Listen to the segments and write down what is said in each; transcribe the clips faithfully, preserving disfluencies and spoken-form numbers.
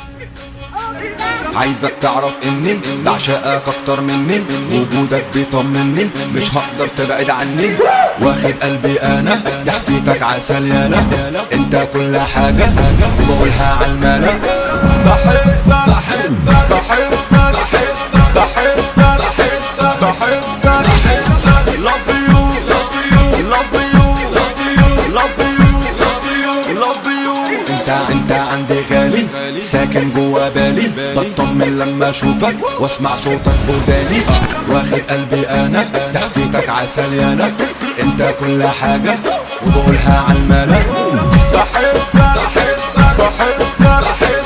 عايزك تعرف اني بعشقك اكتر مني، وجودك بيطمني مش هقدر تبعد عني. واخد قلبي انا ضحكتك عسل يالا، انت كل حاجة وبقولها عالملا. بحبك بحبك بحبك بحبك بحبك بحبك love you love you love you love you love you. انت انت عندي غالي ساكن جوا بالي، بطمن لما اشوفك واسمع صوتك بوداني. واخد قلبي انا ضحكتك عسل يالا، انت كل حاجة وبقولها عالملا. بحبك بحبك بحبك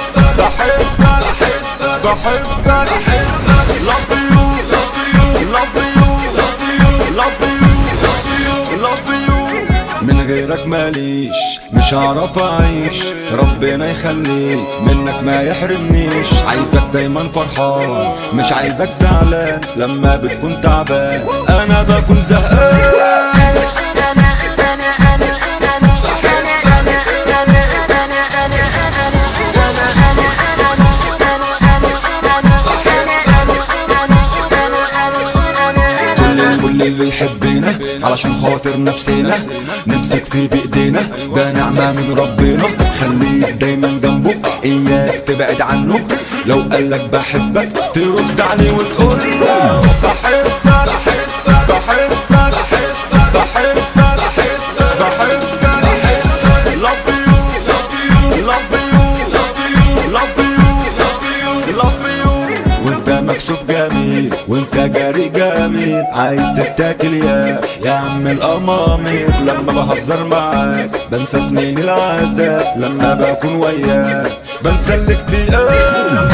بحبك بحبك love you love you love you love you love you. من غيرك ماليش مش هعرف اعيش، ربنا يخليك منك ما يحرمنيش. عايزك دايما فرحان مش عايزك زعلان، لما بتكون تعبان انا بكون زهقان. كل اللي يحبنا علشان خاطر نفسنا، نمسك فيه بايدينا ده نعمة من ربنا. خليك دايما جنبه اياك تبعد عنه، لو قالك بحبك ترد عليه وتقول له بحبك بحبك بحبك بحبك بحبك love you love you love you love you love you. وانت مكسوف جميل وانت جاري جميل، عايز تتاكل يا يا عم الامامير. لما بهزر معاك بنسى سنين العذاب، لما بكون وياك بنسى الاكتئاب.